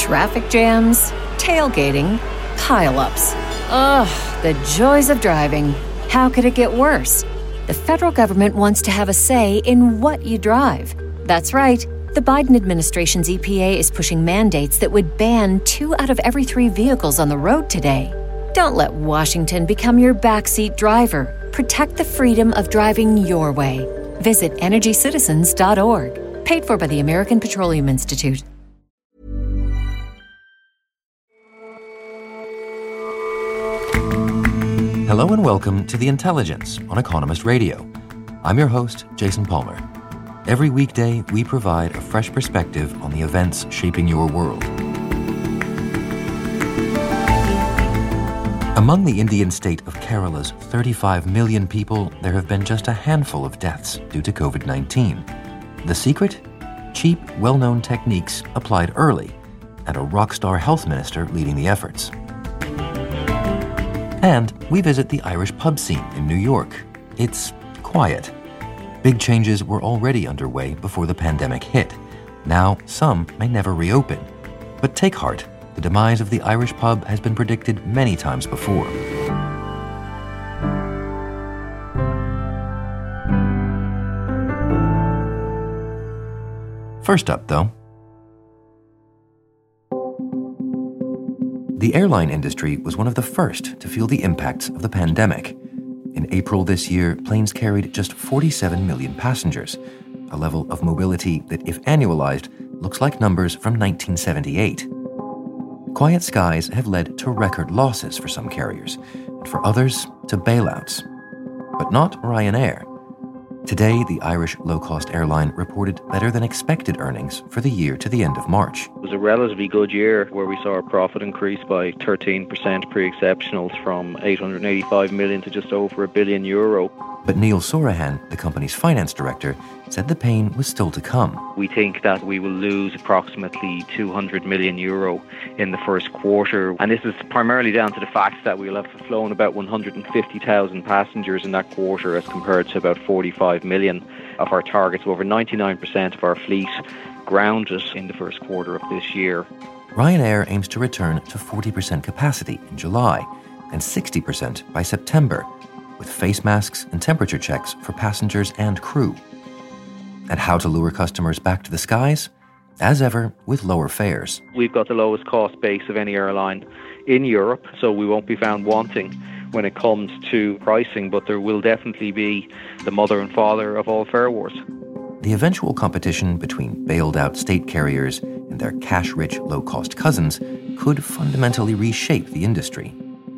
Traffic jams, tailgating, pile-ups. Ugh, the joys of driving. How could it get worse? The federal government wants to have a say in what you drive. That's right. The Biden administration's EPA is pushing mandates that would ban 2 out of every 3 vehicles on the road today. Don't let Washington become your backseat driver. Protect the freedom of driving your way. Visit EnergyCitizens.org. Paid for by the American Petroleum Institute. Hello and welcome to The Intelligence on Economist Radio. I'm your host, Jason Palmer. Every weekday, we provide a fresh perspective on the events shaping your world. Among the Indian state of Kerala's 35 million people, there have been just a handful of deaths due to COVID-19. The secret? Cheap, well-known techniques applied early, and a rock-star health minister leading the efforts. And we visit the Irish pub scene in New York. It's quiet. Big changes were already underway before the pandemic hit. Now, some may never reopen. But take heart, the demise of the Irish pub has been predicted many times before. First up, though, the airline industry was one of the first to feel the impacts of the pandemic. In April this year, planes carried just 47 million passengers, a level of mobility that, if annualized, looks like numbers from 1978. Quiet skies have led to record losses for some carriers, and for others, to bailouts. But not Ryanair. Today, the Irish low-cost airline reported better than expected earnings for the year to the end of March. It was a relatively good year where we saw our profit increase by 13% pre-exceptionals from 885 million to just over €1 billion. But Neil Sorahan, the company's finance director, said the pain was still to come. We think that we will lose approximately €200 million in the first quarter. And this is primarily down to the fact that we'll have flown about 150,000 passengers in that quarter as compared to about 45 million of our target. So over 99% of our fleet grounded in the first quarter of this year. Ryanair aims to return to 40% capacity in July and 60% by September, with face masks and temperature checks for passengers and crew. And how to lure customers back to the skies? As ever, with lower fares. We've got the lowest cost base of any airline in Europe, so we won't be found wanting when it comes to pricing, but there will definitely be the mother and father of all fare wars. The eventual competition between bailed-out state carriers and their cash-rich, low-cost cousins could fundamentally reshape the industry.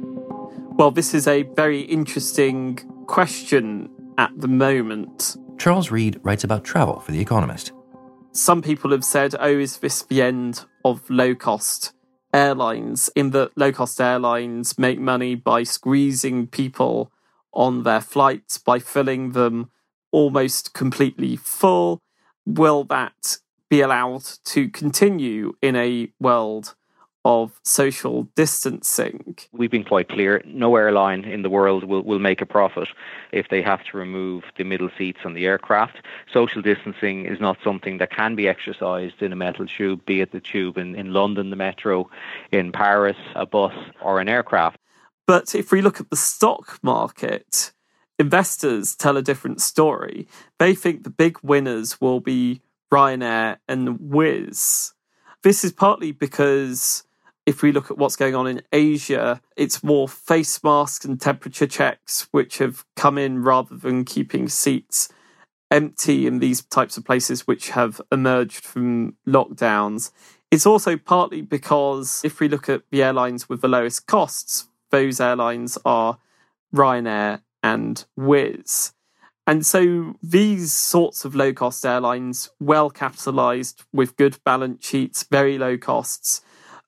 Well, this is a very interesting question at the moment. Charles Reed writes about travel for The Economist. Some people have said, is this the end of low-cost airlines? In that low-cost airlines make money by squeezing people on their flights, by filling them almost completely full. Will that be allowed to continue in a world of social distancing? We've been quite clear, no airline in the world will make a profit if they have to remove the middle seats on the aircraft. Social distancing is not something that can be exercised in a metal tube, be it the tube in London, the metro, in Paris, a bus or an aircraft. But if we look at the stock market, investors tell a different story. They think the big winners will be Ryanair and Wizz. This is partly because if we look at what's going on in Asia, it's more face masks and temperature checks which have come in rather than keeping seats empty in these types of places which have emerged from lockdowns. It's also partly because if we look at the airlines with the lowest costs, those airlines are Ryanair and Wizz. And so these sorts of low-cost airlines, well capitalised with good balance sheets, very low costs,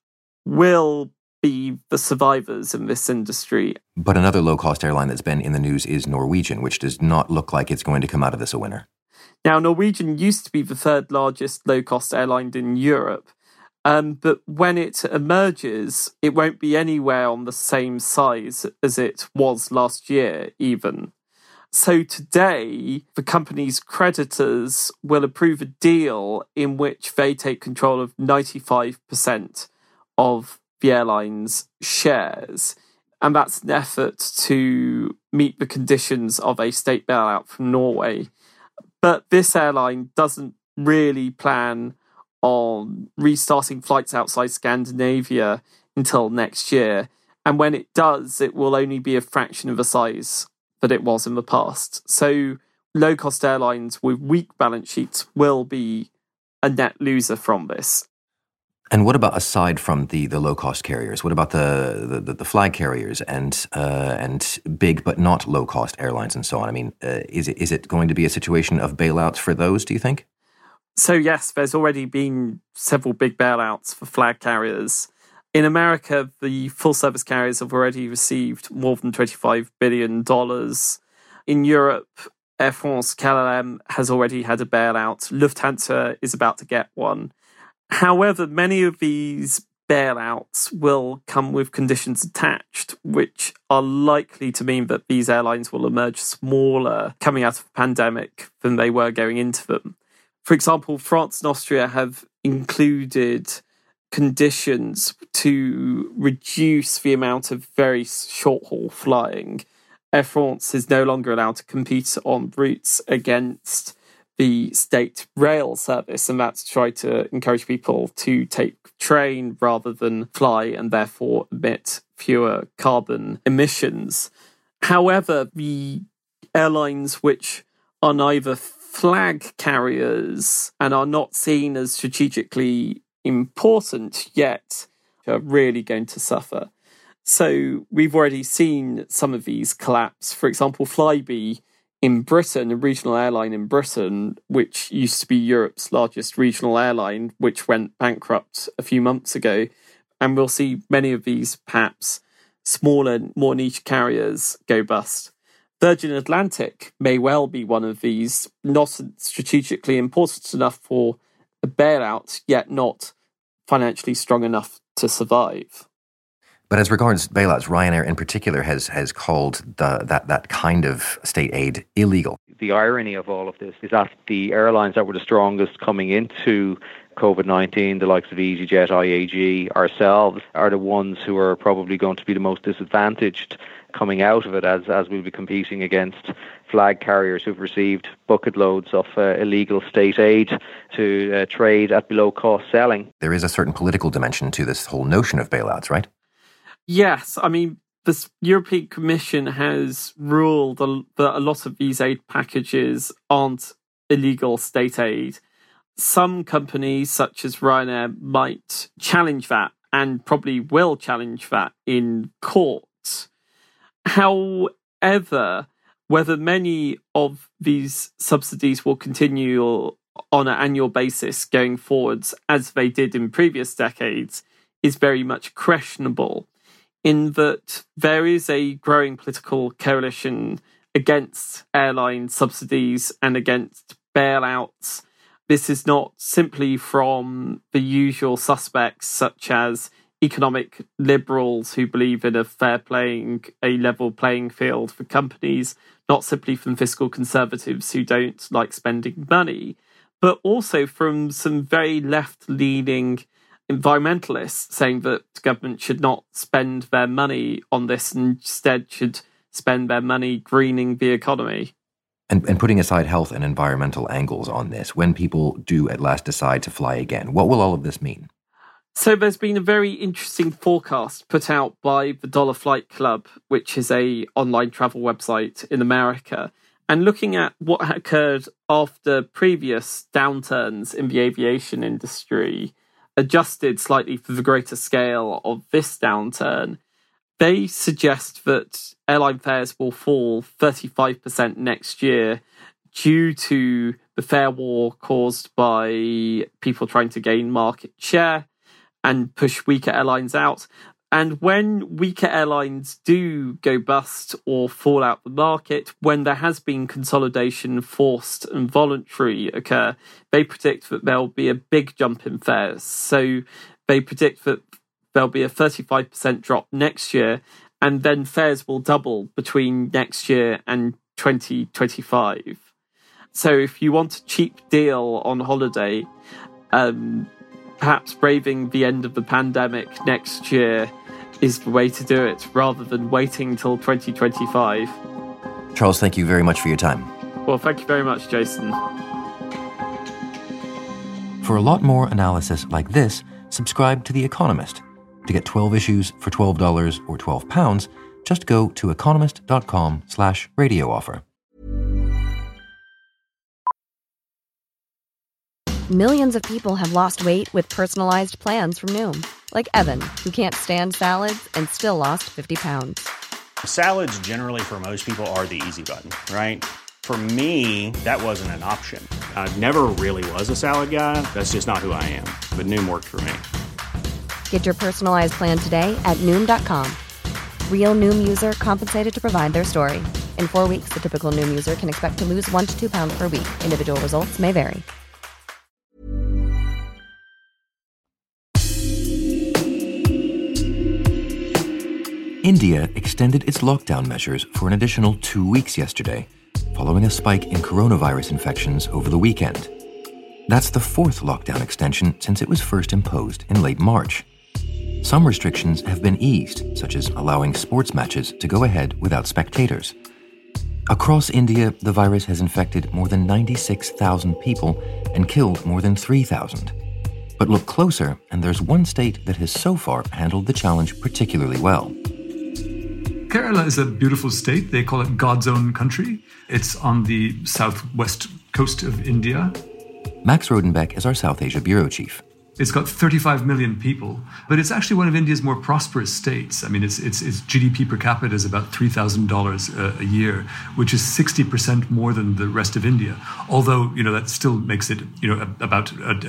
will be the survivors in this industry. But another low-cost airline that's been in the news is Norwegian, which does not look like it's going to come out of this a winner. Now, Norwegian used to be the third largest low-cost airline in Europe, but when it emerges, it won't be anywhere on the same size as it was last year, even. So today, the company's creditors will approve a deal in which they take control of 95% of the airline's shares. And that's an effort to meet the conditions of a state bailout from Norway. But this airline doesn't really plan on restarting flights outside Scandinavia until next year. And when it does, it will only be a fraction of the size that it was in the past. So low-cost airlines with weak balance sheets will be a net loser from this. And what about, aside from the low-cost carriers, what about the flag carriers and big but not low-cost airlines and so on? I mean, is it going to be a situation of bailouts for those, do you think? So yes, there's already been several big bailouts for flag carriers. In America, the full-service carriers have already received more than $25 billion. In Europe, Air France KLM has already had a bailout. Lufthansa is about to get one. However, many of these bailouts will come with conditions attached, which are likely to mean that these airlines will emerge smaller coming out of the pandemic than they were going into them. For example, France and Austria have included conditions to reduce the amount of very short-haul flying. Air France is no longer allowed to compete on routes against the state rail service, and that's to try to encourage people to take train rather than fly and therefore emit fewer carbon emissions. However, the airlines which are neither flag carriers and are not seen as strategically important yet are really going to suffer. So we've already seen some of these collapse. For example, Flybe in Britain, a regional airline in Britain, which used to be Europe's largest regional airline, which went bankrupt a few months ago. And we'll see many of these perhaps smaller, more niche carriers go bust. Virgin Atlantic may well be one of these, not strategically important enough for a bailout, yet not financially strong enough to survive. But as regards bailouts, Ryanair in particular has called that kind of state aid illegal. The irony of all of this is that the airlines that were the strongest coming into COVID-19, the likes of EasyJet, IAG, ourselves, are the ones who are probably going to be the most disadvantaged coming out of it, as we'll be competing against flag carriers who've received bucket loads of illegal state aid to trade at below-cost selling. There is a certain political dimension to this whole notion of bailouts, right? Yes, I mean, the European Commission has ruled that a lot of these aid packages aren't illegal state aid. Some companies, such as Ryanair, might challenge that and probably will challenge that in court. However, whether many of these subsidies will continue on an annual basis going forwards, as they did in previous decades, is very much questionable, in that there is a growing political coalition against airline subsidies and against bailouts. This is not simply from the usual suspects, such as economic liberals who believe in a level playing field for companies, not simply from fiscal conservatives who don't like spending money, but also from some very left-leaning environmentalists saying that government should not spend their money on this and instead should spend their money greening the economy. And putting aside health and environmental angles on this, when people do at last decide to fly again, what will all of this mean? So there's been a very interesting forecast put out by the Dollar Flight Club, which is a online travel website in America, and looking at what occurred after previous downturns in the aviation industry, adjusted slightly for the greater scale of this downturn, they suggest that airline fares will fall 35% next year due to the fare war caused by people trying to gain market share and push weaker airlines out. And when weaker airlines do go bust or fall out the market, when there has been consolidation, forced and voluntary occur, they predict that there'll be a big jump in fares. So they predict that there'll be a 35% drop next year, and then fares will double between next year and 2025. So if you want a cheap deal on holiday, perhaps braving the end of the pandemic next year is the way to do it, rather than waiting until 2025. Charles, thank you very much for your time. Well, thank you very much, Jason. For a lot more analysis like this, subscribe to The Economist. To get 12 issues for $12 or £12, just go to economist.com/radio offer. Millions of people have lost weight with personalized plans from Noom. Like Evan, who can't stand salads and still lost 50 pounds. Salads generally for most people are the easy button, right? For me, that wasn't an option. I never really was a salad guy. That's just not who I am. But Noom worked for me. Get your personalized plan today at Noom.com. Real Noom user compensated to provide their story. In 4 weeks, the typical Noom user can expect to lose 1 to 2 pounds per week. Individual results may vary. India extended its lockdown measures for an additional 2 weeks yesterday, following a spike in coronavirus infections over the weekend. That's the fourth lockdown extension since it was first imposed in late March. Some restrictions have been eased, such as allowing sports matches to go ahead without spectators. Across India, the virus has infected more than 96,000 people and killed more than 3,000. But look closer, and there's one state that has so far handled the challenge particularly well. Kerala is a beautiful state. They call it God's own country. It's on the southwest coast of India. Max Rodenbeck is our South Asia bureau chief. It's got 35 million people, but it's actually one of India's more prosperous states. I mean, its GDP per capita is about $3,000 a year, which is 60% more than the rest of India. Although, that still makes it, about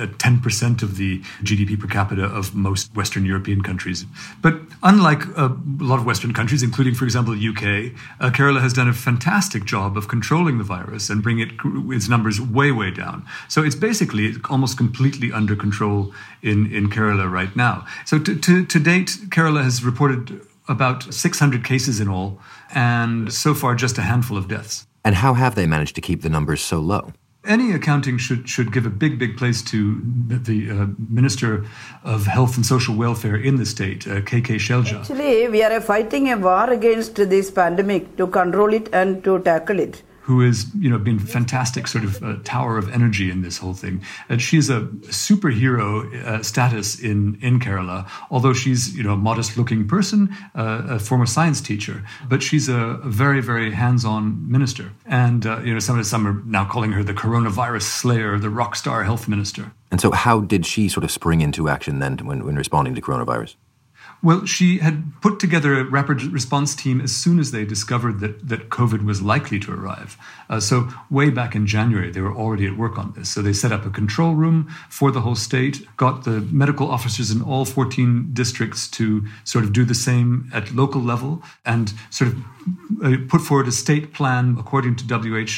10% of the GDP per capita of most Western European countries. But unlike a lot of Western countries, including, for example, the UK, Kerala has done a fantastic job of controlling the virus and bringing its numbers way, way down. So it's basically almost completely under control in Kerala right now. So to date, Kerala has reported about 600 cases in all, and so far just a handful of deaths. And how have they managed to keep the numbers so low? Any accounting should give a big place to the Minister of Health and Social Welfare in the state, K.K. Shelja. Actually, we are fighting a war against this pandemic to control it and to tackle it. Who has, been fantastic sort of tower of energy in this whole thing. And she's a superhero status in Kerala, although she's, a modest-looking person, a former science teacher. But she's a very, very hands-on minister. And, some are now calling her the coronavirus slayer, the rock star health minister. And so how did she sort of spring into action then when responding to coronavirus? Well, she had put together a rapid response team as soon as they discovered that COVID was likely to arrive. So way back in January, they were already at work on this. So they set up a control room for the whole state, got the medical officers in all 14 districts to sort of do the same at local level, and sort of put forward a state plan according to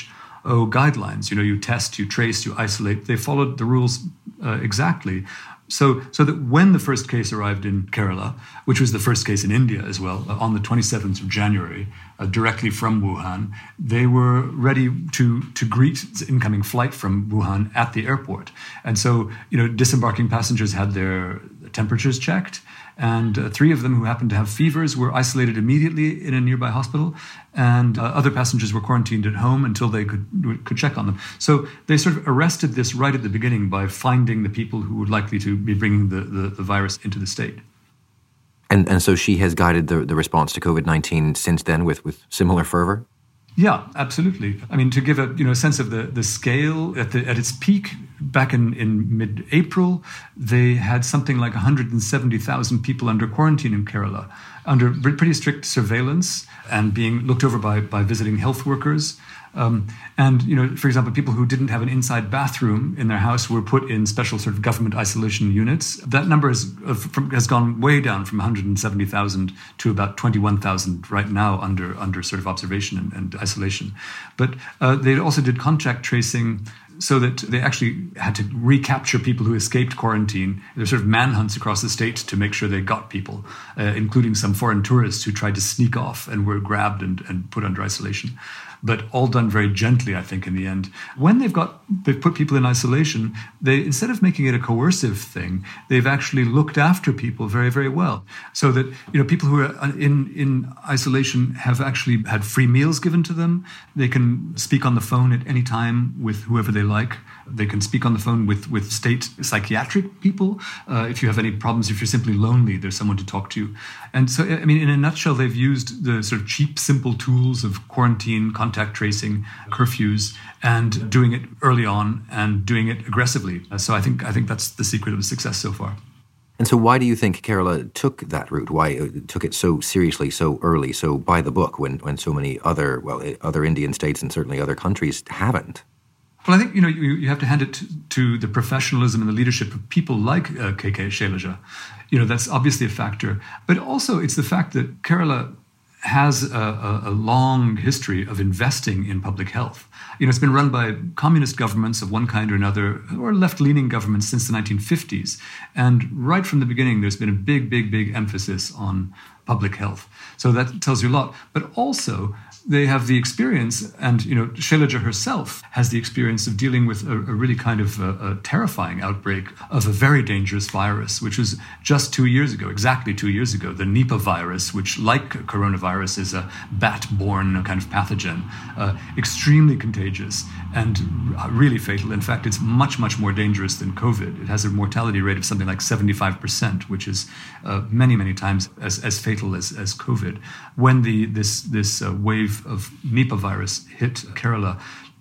WHO guidelines. You test, you trace, you isolate. They followed the rules exactly. So that when the first case arrived in Kerala, which was the first case in India as well, on the 27th of January, directly from Wuhan, they were ready to greet the incoming flight from Wuhan at the airport. And so, disembarking passengers had their temperatures checked, and 3 of them who happened to have fevers were isolated immediately in a nearby hospital, and other passengers were quarantined at home until they could check on them. So they sort of arrested this right at the beginning by finding the people who were likely to be bringing the virus into the state. And so she has guided the response to COVID-19 since then with similar fervor? Yeah, absolutely. I mean, to give a sense of the scale, at its peak back in mid-April, they had something like 170,000 people under quarantine in Kerala, under pretty strict surveillance and being looked over by visiting health workers. And, for example, people who didn't have an inside bathroom in their house were put in special sort of government isolation units. That number has gone way down from 170,000 to about 21,000 right now under sort of observation and isolation. But they also did contact tracing so that they actually had to recapture people who escaped quarantine. There's sort of manhunts across the state to make sure they got people, including some foreign tourists who tried to sneak off and were grabbed and put under isolation. but all done very gently, I think, in the end. When they've put people in isolation, they, instead of making it a coercive thing, they've actually looked after people very, very well. So that, people who are in isolation have actually had free meals given to them. They can speak on the phone at any time with whoever they like. They can speak on the phone with state psychiatric people. If you have any problems, if you're simply lonely, there's someone to talk to. And so, in a nutshell, they've used the sort of cheap, simple tools of quarantine, contact tracing, curfews, and doing it early on and doing it aggressively. So I think that's the secret of the success so far. And so why do you think Kerala took that route? Why it took it so seriously, so early, so by the book, when so many other Indian states and certainly other countries haven't? Well, I think, you have to hand it to the professionalism and the leadership of people like KK Shailaja. That's obviously a factor. But also it's the fact that Kerala has a long history of investing in public health. It's been run by communist governments of one kind or another, or left-leaning governments since the 1950s. And right from the beginning, there's been a big, big, big emphasis on public health. So that tells you a lot. But also, they have the experience, and Shailaja herself has the experience of dealing with a really kind of a terrifying outbreak of a very dangerous virus, which was just exactly 2 years ago, the Nipah virus, which, like coronavirus, is a bat-borne kind of pathogen, extremely contagious and really fatal. In fact, it's much, much more dangerous than COVID. It has a mortality rate of something like 75%, which is many, many times as fatal as COVID. When this wave of Nipah virus hit Kerala,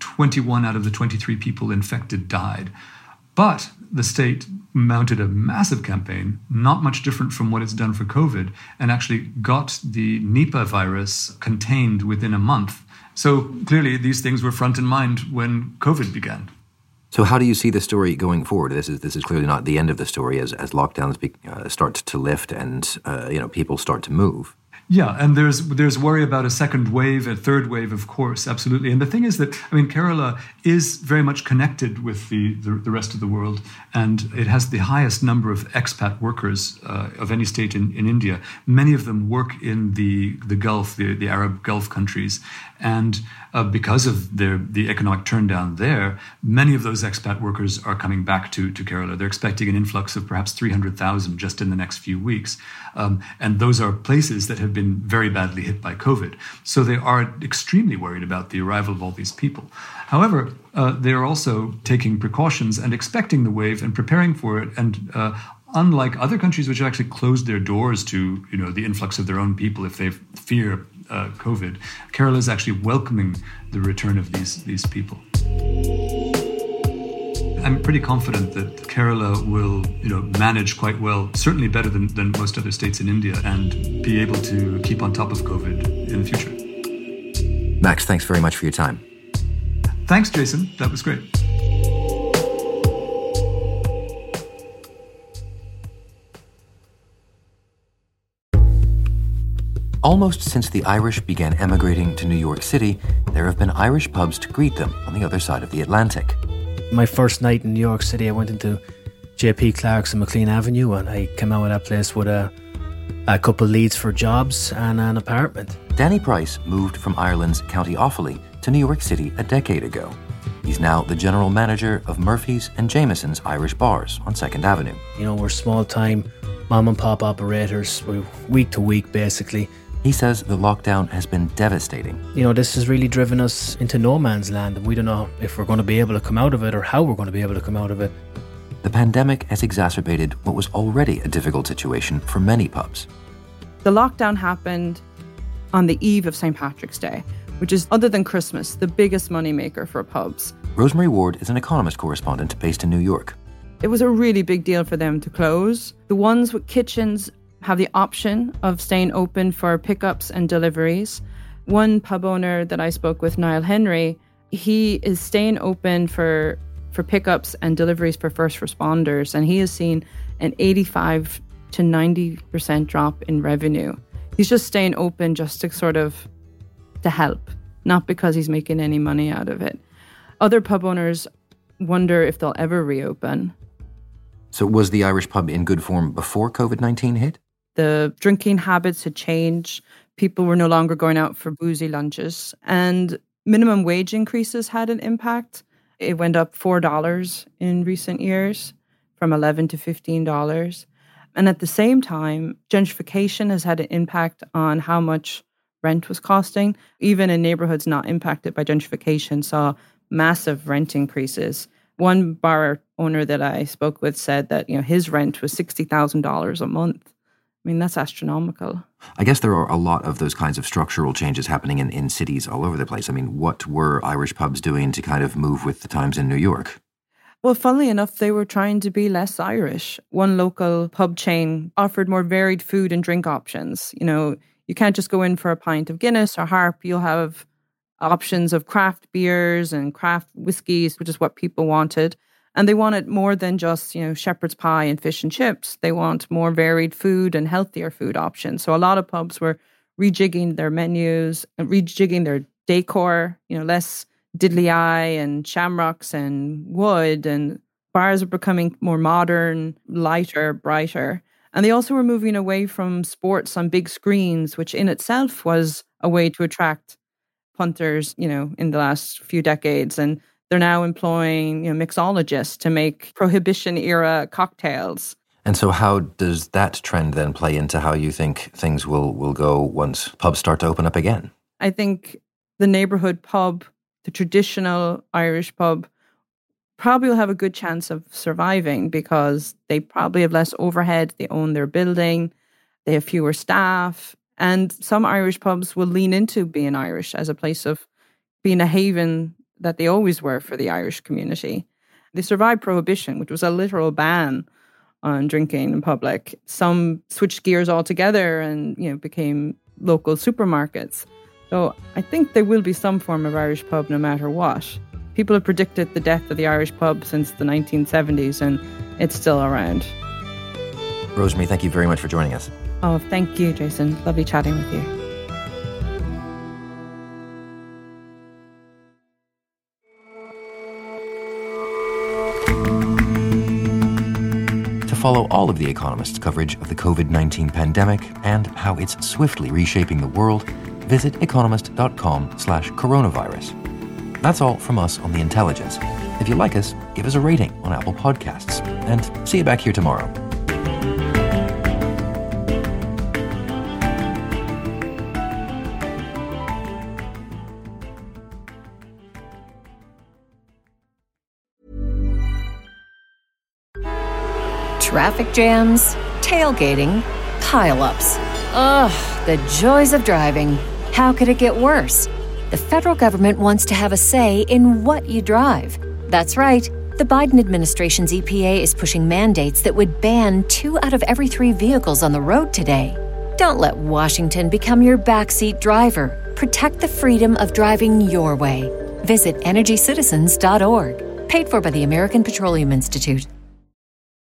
21 out of the 23 people infected died. But the state mounted a massive campaign, not much different from what it's done for COVID, and actually got the Nipah virus contained within a month. So clearly these things were front in mind when COVID began. So how do you see the story going forward? This is clearly not the end of the story as lockdowns start to lift and people start to move. Yeah, and there's worry about a second wave, a third wave, of course, absolutely. And the thing is that, Kerala is very much connected with the rest of the world, and it has the highest number of expat workers of any state in India. Many of them work in the Gulf, the Arab Gulf countries, and because of the economic turndown there, many of those expat workers are coming back to Kerala. They're expecting an influx of perhaps 300,000 just in the next few weeks. And those are places that have been very badly hit by COVID. So they are extremely worried about the arrival of all these people. However, they are also taking precautions and expecting the wave and preparing for it. And unlike other countries which have actually closed their doors to the influx of their own people if they fear COVID, Kerala is actually welcoming the return of these people. I'm pretty confident that Kerala will, manage quite well, certainly better than most other states in India, and be able to keep on top of COVID in the future. Max, thanks very much for your time. Thanks, Jason. That was great. Almost since the Irish began emigrating to New York City, there have been Irish pubs to greet them on the other side of the Atlantic. My first night in New York City, I went into J.P. Clark's on McLean Avenue, and I came out of that place with a couple leads for jobs and an apartment. Danny Price moved from Ireland's County Offaly to New York City a decade ago. He's now the general manager of Murphy's and Jameson's Irish bars on 2nd Avenue. We're small-time mom and pop operators, we're week to week basically. He says the lockdown has been devastating. This has really driven us into no man's land, and we don't know if we're going to be able to come out of it or how we're going to be able to come out of it. The pandemic has exacerbated what was already a difficult situation for many pubs. The lockdown happened on the eve of St. Patrick's Day, which is, other than Christmas, the biggest moneymaker for pubs. Rosemary Ward is an economist correspondent based in New York. It was a really big deal for them to close. The ones with kitchens have the option of staying open for pickups and deliveries. One pub owner that I spoke with, Niall Henry, he is staying open for pickups and deliveries for first responders, and he has seen an 85 to 90% drop in revenue. He's just staying open just to help, not because he's making any money out of it. Other pub owners wonder if they'll ever reopen. So was the Irish pub in good form before COVID-19 hit? The drinking habits had changed. People were no longer going out for boozy lunches. And Minimum wage increases had an impact. It went up $4 in recent years, from $11 to $15. And at the same time, gentrification has had an impact on how much rent was costing. Even in neighborhoods not impacted by gentrification, saw massive rent increases. One bar owner that I spoke with said that, his rent was $60,000 a month. I mean, that's astronomical. I guess there are a lot of those kinds of structural changes happening in cities all over the place. I mean, what were Irish pubs doing to kind of move with the times in New York? Well, funnily enough, they were trying to be less Irish. One local pub chain offered more varied food and drink options. You can't just go in for a pint of Guinness or Harp. You'll have options of craft beers and craft whiskies, which is what people wanted. And they wanted more than just, shepherd's pie and fish and chips. They want more varied food and healthier food options. So a lot of pubs were rejigging their menus and rejigging their decor, less diddly eye and shamrocks and wood, and bars are becoming more modern, lighter, brighter. And they also were moving away from sports on big screens, which in itself was a way to attract punters, in the last few decades. And they're now employing, mixologists to make Prohibition-era cocktails. And so how does that trend then play into how you think things will go once pubs start to open up again? I think the neighborhood pub, the traditional Irish pub, probably will have a good chance of surviving because they probably have less overhead, they own their building, they have fewer staff, and some Irish pubs will lean into being Irish as a place of being a haven that they always were for the Irish community. They survived Prohibition, which was a literal ban on drinking in public. Some switched gears altogether and, became local supermarkets. So I think there will be some form of Irish pub no matter what. People have predicted the death of the Irish pub since the 1970s, and it's still around. Rosemary, thank you very much for joining us. Oh, thank you, Jason. Lovely chatting with you. To follow all of The Economist's coverage of the COVID-19 pandemic and how it's swiftly reshaping the world, visit economist.com/coronavirus. That's all from us on The Intelligence. If you like us, give us a rating on Apple Podcasts. And see you back here tomorrow. Traffic jams, tailgating, pile-ups. Ugh, the joys of driving. How could it get worse? The federal government wants to have a say in what you drive. That's right. The Biden administration's EPA is pushing mandates that would ban 2 out of every 3 vehicles on the road today. Don't let Washington become your backseat driver. Protect the freedom of driving your way. Visit EnergyCitizens.org. Paid for by the American Petroleum Institute.